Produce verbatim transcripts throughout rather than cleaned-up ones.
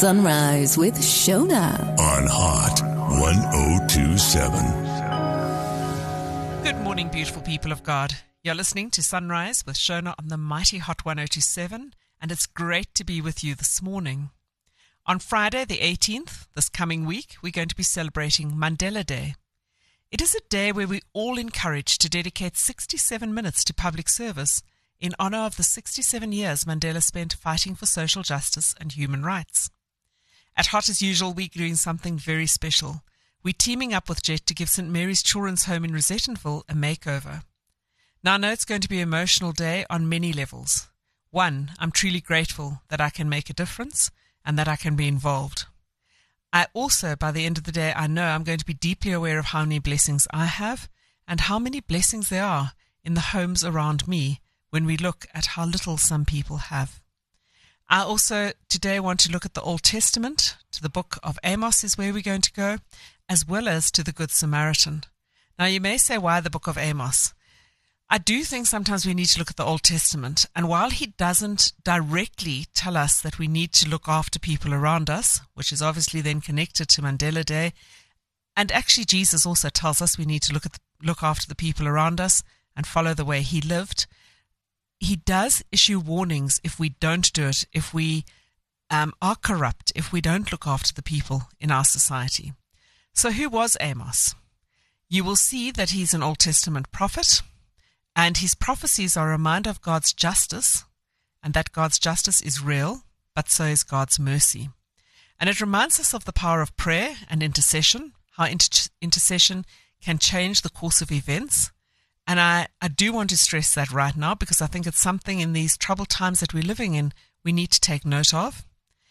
Sunrise with Shona on Hot one oh two seven. Good morning, beautiful people of God. You're listening to Sunrise with Shona on the mighty Hot one oh two seven, and it's great to be with you this morning. On Friday the eighteenth, this coming week, we're going to be celebrating Mandela Day. It is a day where we're all encouraged to dedicate sixty-seven minutes to public service in honor of the sixty-seven years Mandela spent fighting for social justice and human rights. At Hot as usual, we're doing something very special. We're teaming up with Jet to give Saint Mary's Children's Home in Rosettenville a makeover. Now, I know it's going to be an emotional day on many levels. One, I'm truly grateful that I can make a difference and that I can be involved. I also, by the end of the day, I know I'm going to be deeply aware of how many blessings I have and how many blessings there are in the homes around me when we look at how little some people have. I also today want to look at the Old Testament, to the book of Amos is where we're going to go, as well as to the Good Samaritan. Now you may say, why the book of Amos? I do think sometimes we need to look at the Old Testament, and while he doesn't directly tell us that we need to look after people around us, which is obviously then connected to Mandela Day, and actually Jesus also tells us we need to look at the, look after the people around us and follow the way he lived, he does issue warnings if we don't do it, if we um, are corrupt, if we don't look after the people in our society. So who was Amos? You will see that he's an Old Testament prophet, and his prophecies are a reminder of God's justice, and that God's justice is real, but so is God's mercy. And it reminds us of the power of prayer and intercession, how inter- intercession can change the course of events. And I, I do want to stress that right now, because I think it's something in these troubled times that we're living in we need to take note of.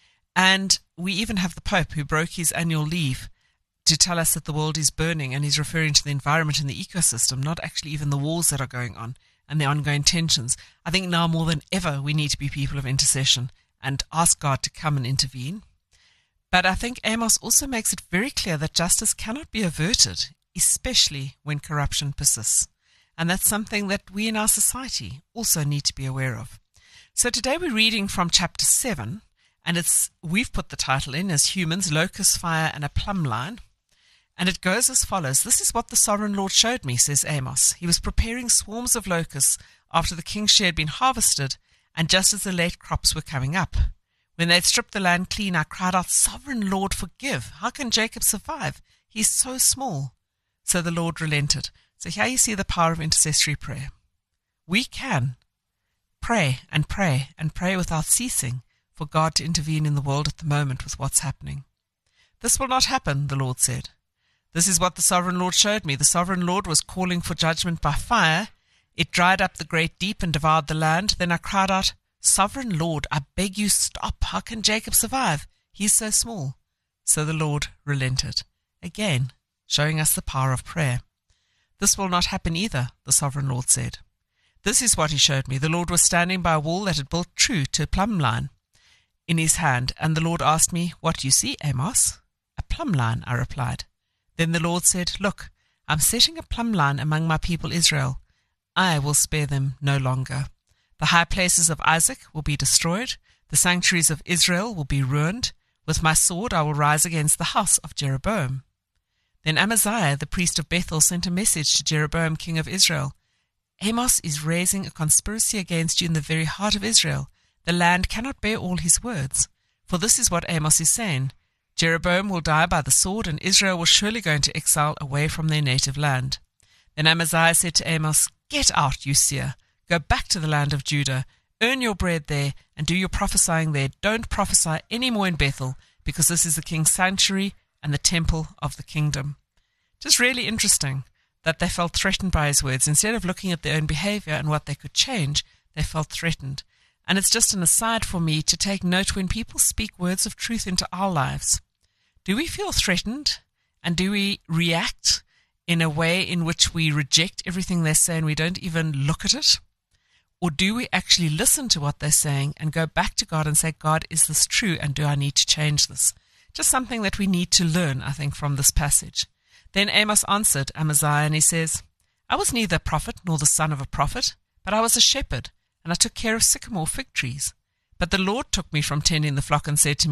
And we even have the Pope who broke his annual leave to tell us that the world is burning, and he's referring to the environment and the ecosystem, not actually even the wars that are going on and the ongoing tensions. I think now more than ever we need to be people of intercession and ask God to come and intervene. But I think Amos also makes it very clear that justice cannot be averted, especially when corruption persists. And that's something that we in our society also need to be aware of. So today we're reading from chapter seven, and it's we've put the title in as Humans, Locust, Fire, and a Plumb Line. And it goes as follows. This is what the sovereign Lord showed me, says Amos. He was preparing swarms of locusts after the king's share had been harvested, and just as the late crops were coming up. When they had stripped the land clean, I cried out, Sovereign Lord, forgive. How can Jacob survive? He's so small. So the Lord relented. So here you see the power of intercessory prayer. We can pray and pray and pray without ceasing for God to intervene in the world at the moment with what's happening. This will not happen, the Lord said. This is what the sovereign Lord showed me. The sovereign Lord was calling for judgment by fire. It dried up the great deep and devoured the land. Then I cried out, Sovereign Lord, I beg you stop. How can Jacob survive? He's so small. So the Lord relented, again showing us the power of prayer. This will not happen either, the sovereign Lord said. This is what he showed me. The Lord was standing by a wall that had built true to a plumb line in his hand, and the Lord asked me, What do you see, Amos? A plumb line, I replied. Then the Lord said, Look, I'm setting a plumb line among my people Israel. I will spare them no longer. The high places of Isaac will be destroyed. The sanctuaries of Israel will be ruined. With my sword I will rise against the house of Jeroboam. Then Amaziah, the priest of Bethel, sent a message to Jeroboam, king of Israel. Amos is raising a conspiracy against you in the very heart of Israel. The land cannot bear all his words. For this is what Amos is saying. Jeroboam will die by the sword, and Israel will surely go into exile away from their native land. Then Amaziah said to Amos, Get out, you seer. Go back to the land of Judah. Earn your bread there, and do your prophesying there. Don't prophesy any more in Bethel, because this is the king's sanctuary and the temple of the kingdom. Just really interesting that they felt threatened by his words. Instead of looking at their own behavior and what they could change, they felt threatened. And it's just an aside for me to take note when people speak words of truth into our lives. Do we feel threatened? And do we react in a way in which we reject everything they say and we don't even look at it? Or do we actually listen to what they're saying and go back to God and say, God, is this true, and do I need to change this? Just something that we need to learn, I think, from this passage. Then Amos answered Amaziah, and he says, I was neither a prophet nor the son of a prophet, but I was a shepherd, and I took care of sycamore fig trees. But the Lord took me from tending the flock and said to me,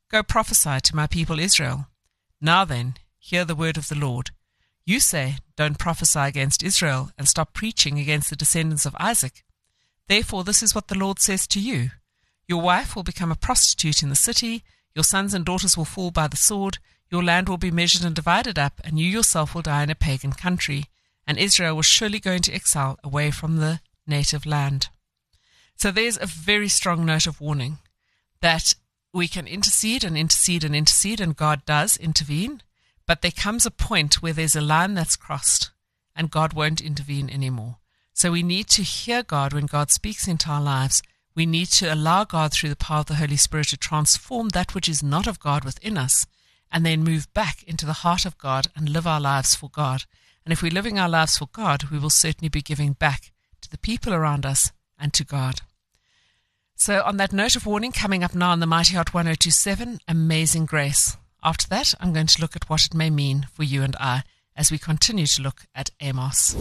Go prophesy to my people Israel. Now then, hear the word of the Lord. You say, don't prophesy against Israel and stop preaching against the descendants of Isaac. Therefore, this is what the Lord says to you. Your wife will become a prostitute in the city, your sons and daughters will fall by the sword, your land will be measured and divided up, and you yourself will die in a pagan country, and Israel will surely go into exile away from the native land. So there's a very strong note of warning that we can intercede and intercede and intercede, and God does intervene, but there comes a point where there's a line that's crossed, and God won't intervene anymore. So we need to hear God when God speaks into our lives. We need to allow God through the power of the Holy Spirit to transform that which is not of God within us, and then move back into the heart of God and live our lives for God. And if we're living our lives for God, we will certainly be giving back to the people around us and to God. So on that note of warning, coming up now on the Mighty Heart one oh two seven, Amazing Grace. After that, I'm going to look at what it may mean for you and I as we continue to look at Amos.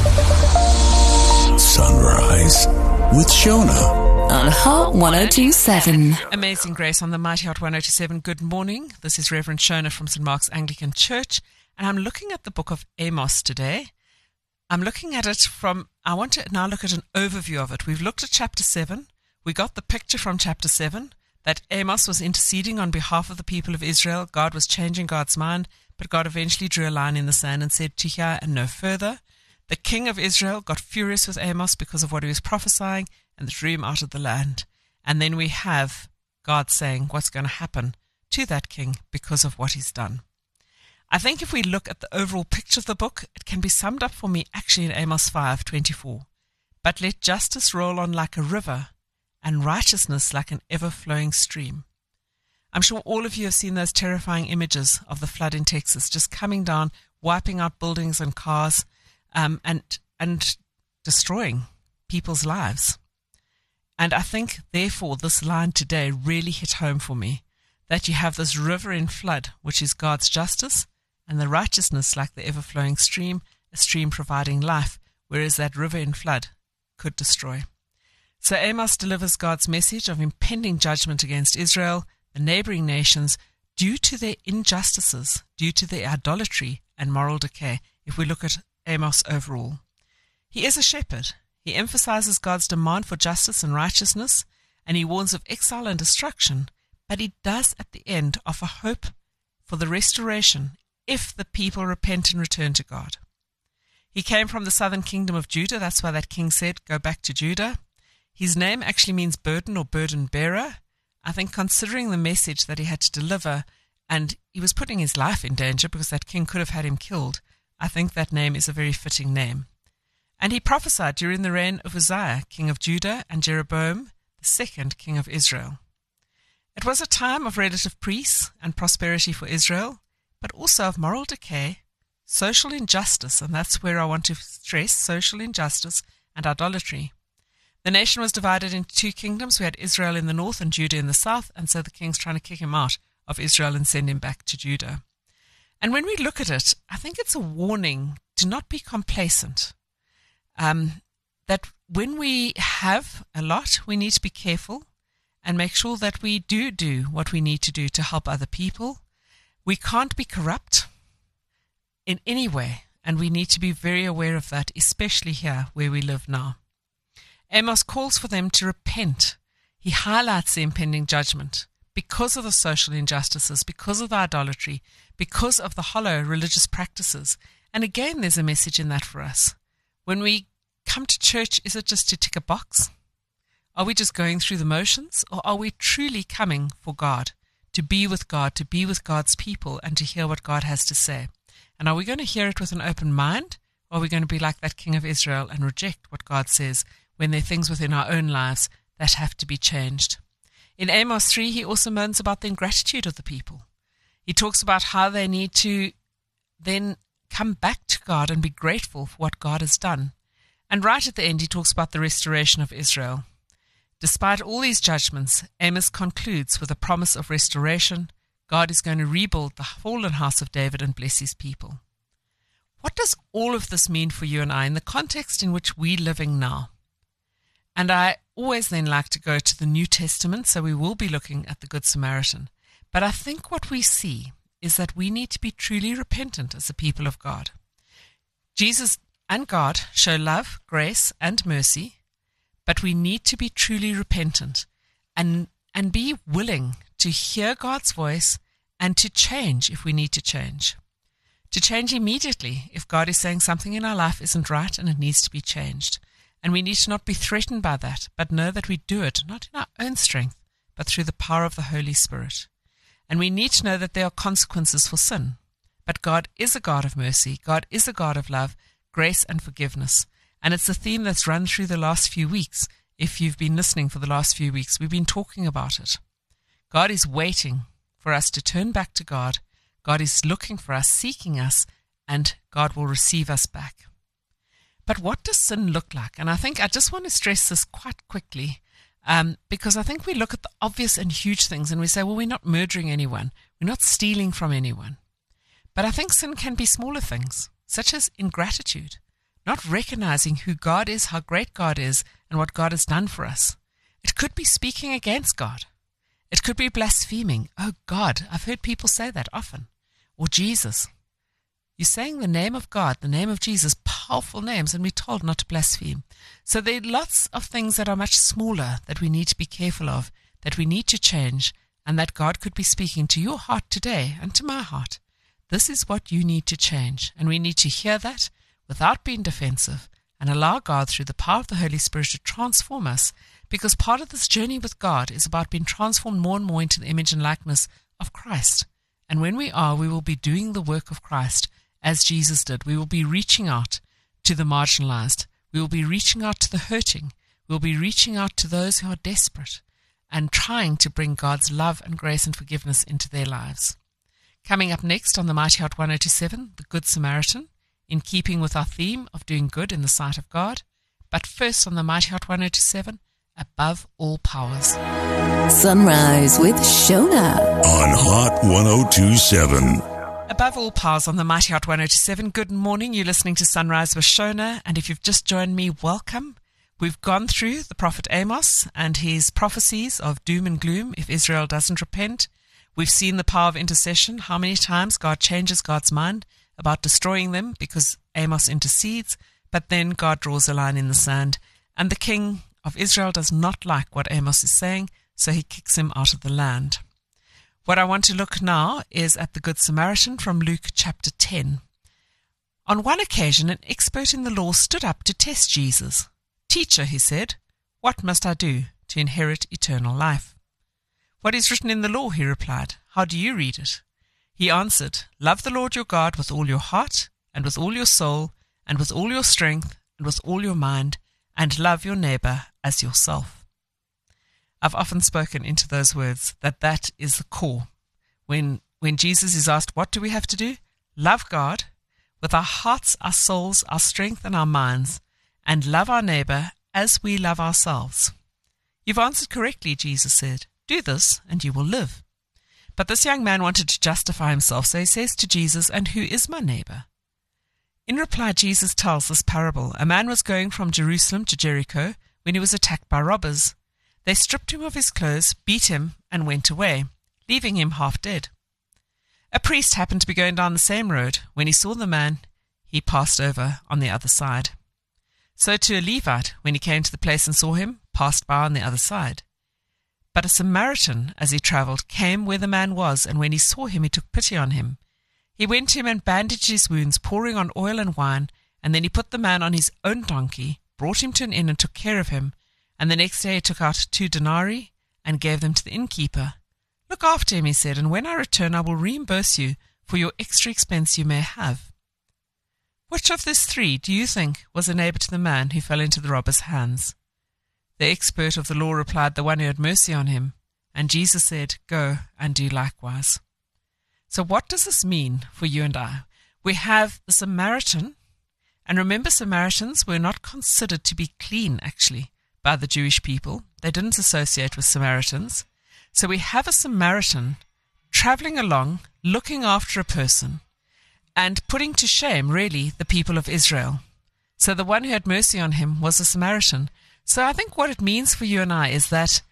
Sunrise with Shona on Heart one oh two seven. Amazing Grace on the Mighty Heart one oh two seven. Good morning. This is Reverend Shona from Saint Mark's Anglican Church, and I'm looking at the book of Amos today. I'm looking at it from, I want to now look at an overview of it. We've looked at chapter seven. We got the picture from chapter seven that Amos was interceding on behalf of the people of Israel. God was changing God's mind, but God eventually drew a line in the sand and said, to here and no further. The king of Israel got furious with Amos because of what he was prophesying and threw him out of the land. And then we have God saying what's going to happen to that king because of what he's done. I think if we look at the overall picture of the book, it can be summed up for me actually in Amos five twenty-four. But let justice roll on like a river, and righteousness like an ever-flowing stream. I'm sure all of you have seen those terrifying images of the flood in Texas, just coming down, wiping out buildings and cars, um, and and destroying people's lives. And I think, therefore, this line today really hit home for me, that you have this river in flood, which is God's justice, and the righteousness like the ever-flowing stream, a stream providing life, whereas that river in flood could destroy. So Amos delivers God's message of impending judgment against Israel, the neighboring nations, due to their injustices, due to their idolatry and moral decay, if we look at Amos overall. He is a shepherd. He emphasizes God's demand for justice and righteousness, and he warns of exile and destruction, but he does at the end offer hope for the restoration if the people repent and return to God. He came from the southern kingdom of Judah. That's why that king said, go back to Judah. His name actually means burden or burden bearer. I think considering the message that he had to deliver, and he was putting his life in danger because that king could have had him killed, I think that name is a very fitting name. And he prophesied during the reign of Uzziah, king of Judah, and Jeroboam, the second king of Israel. It was a time of relative peace and prosperity for Israel, but also of moral decay, social injustice, and that's where I want to stress social injustice and idolatry. The nation was divided into two kingdoms. We had Israel in the north and Judah in the south, and so the king's trying to kick him out of Israel and send him back to Judah. And when we look at it, I think it's a warning to not be complacent. Um, that when we have a lot, we need to be careful and make sure that we do do what we need to do to help other people. We can't be corrupt in any way, and we need to be very aware of that, especially here where we live now. Amos calls for them to repent. He highlights the impending judgment because of the social injustices, because of the idolatry, because of the hollow religious practices. And again, there's a message in that for us. When we come to church, is it just to tick a box? Are we just going through the motions, or are we truly coming for God, to be with God, to be with God's people, and to hear what God has to say? And are we going to hear it with an open mind, or are we going to be like that king of Israel and reject what God says when there are things within our own lives that have to be changed? In Amos three, he also moans about the ingratitude of the people. He talks about how they need to then come back to God and be grateful for what God has done. And right at the end, he talks about the restoration of Israel. Despite all these judgments, Amos concludes with a promise of restoration. God is going to rebuild the fallen house of David and bless his people. What does all of this mean for you and I in the context in which we're living now? And I always then like to go to the New Testament, so we will be looking at the Good Samaritan. But I think what we see is that we need to be truly repentant as a people of God. Jesus and God show love, grace, and mercy, but we need to be truly repentant and, and be willing to hear God's voice and to change if we need to change. To change immediately if God is saying something in our life isn't right and it needs to be changed. And we need to not be threatened by that, but know that we do it not in our own strength, but through the power of the Holy Spirit. And we need to know that there are consequences for sin. But God is a God of mercy. God is a God of love, grace, and forgiveness. And it's a theme that's run through the last few weeks. If you've been listening for the last few weeks, we've been talking about it. God is waiting for us to turn back to God. God is looking for us, seeking us, and God will receive us back. But what does sin look like? And I think I just want to stress this quite quickly, um, because I think we look at the obvious and huge things and we say, well, we're not murdering anyone. We're not stealing from anyone. But I think sin can be smaller things, such as ingratitude, not recognizing who God is, how great God is, and what God has done for us. It could be speaking against God. It could be blaspheming. Oh, God, I've heard people say that often. Or Jesus. You're saying the name of God, the name of Jesus, powerful names, and we're told not to blaspheme. So there are lots of things that are much smaller that we need to be careful of, that we need to change, and that God could be speaking to your heart today and to my heart. This is what you need to change, and we need to hear that without being defensive and allow God through the power of the Holy Spirit to transform us, because part of this journey with God is about being transformed more and more into the image and likeness of Christ. And when we are, we will be doing the work of Christ as Jesus did. We will be reaching out to the marginalized. We will be reaching out to the hurting. We will be reaching out to those who are desperate and trying to bring God's love and grace and forgiveness into their lives. Coming up next on the Mighty Heart one oh two seven, The Good Samaritan, in keeping with our theme of doing good in the sight of God. But first on the Mighty Heart one oh two seven, Above All Powers. Sunrise with Shona on Hot one oh two seven. Above All Powers on the Mighty Heart one oh two seven. Good morning. You're listening to Sunrise with Shona, and if you've just joined me, welcome. We've gone through the prophet Amos and his prophecies of doom and gloom if Israel doesn't repent. We've seen the power of intercession, how many times God changes God's mind about destroying them because Amos intercedes, but then God draws a line in the sand, and the king of Israel does not like what Amos is saying, so he kicks him out of the land. What I want to look now is at the Good Samaritan from Luke chapter ten. On one occasion, an expert in the law stood up to test Jesus. "Teacher," he said, "what must I do to inherit eternal life?" "What is written in the law?" he replied. "How do you read it?" He answered, "Love the Lord your God with all your heart, and with all your soul, and with all your strength, and with all your mind, and love your neighbor as yourself." I've often spoken into those words that that is the core. When, when Jesus is asked, what do we have to do? Love God with our hearts, our souls, our strength, and our minds, and love our neighbor as we love ourselves. "You've answered correctly," Jesus said. "Do this, and you will live." But this young man wanted to justify himself, so he says to Jesus, "And who is my neighbor?" In reply, Jesus tells this parable. A man was going from Jerusalem to Jericho when he was attacked by robbers. They stripped him of his clothes, beat him, and went away, leaving him half dead. A priest happened to be going down the same road. When he saw the man, he passed over on the other side. So too a Levite, when he came to the place and saw him, passed by on the other side. But a Samaritan, as he travelled, came where the man was, and when he saw him, he took pity on him. He went to him and bandaged his wounds, pouring on oil and wine, and then he put the man on his own donkey, brought him to an inn and took care of him. And the next day he took out two denarii and gave them to the innkeeper. "Look after him," he said, "and when I return I will reimburse you for your extra expense you may have." Which of these three do you think was a neighbor to the man who fell into the robber's hands? The expert of the law replied, "The one who had mercy on him." And Jesus said, "Go and do likewise." So what does this mean for you and I? We have the Samaritan, and remember, Samaritans were not considered to be clean, actually, by the Jewish people. They didn't associate with Samaritans. So we have a Samaritan traveling along, looking after a person, and putting to shame, really, the people of Israel. So the one who had mercy on him was a Samaritan. So I think what it means for you and I is that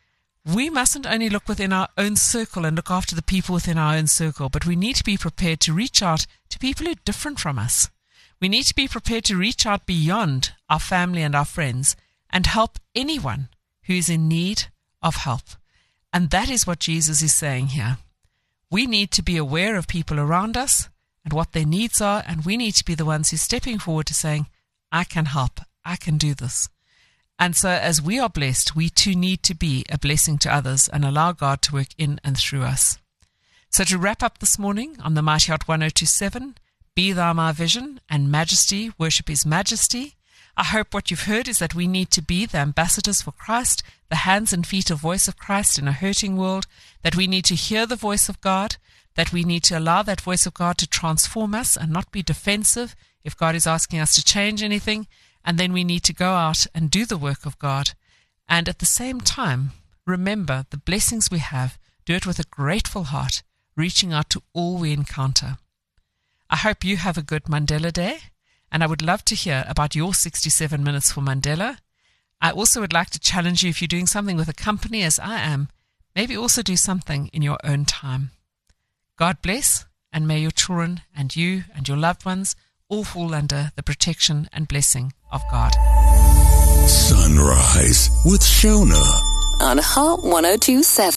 we mustn't only look within our own circle and look after the people within our own circle, but we need to be prepared to reach out to people who are different from us. We need to be prepared to reach out beyond our family and our friends and help anyone who is in need of help. And that is what Jesus is saying here. We need to be aware of people around us and what their needs are, and we need to be the ones who are stepping forward to saying, I can help, I can do this. And so as we are blessed, we too need to be a blessing to others and allow God to work in and through us. So to wrap up this morning on the Mighty Heart one oh two seven, Be Thou My Vision and Majesty, worship His Majesty. I hope what you've heard is that we need to be the ambassadors for Christ, the hands and feet of voice of Christ in a hurting world, that we need to hear the voice of God, that we need to allow that voice of God to transform us and not be defensive if God is asking us to change anything. And then we need to go out and do the work of God. And at the same time, remember the blessings we have, do it with a grateful heart, reaching out to all we encounter. I hope you have a good Mandela Day, and I would love to hear about your sixty-seven minutes for Mandela. I also would like to challenge you, if you're doing something with a company as I am, maybe also do something in your own time. God bless, and may your children and you and your loved ones all fall under the protection and blessing of God. Sunrise with Shona On Hot one oh two seven.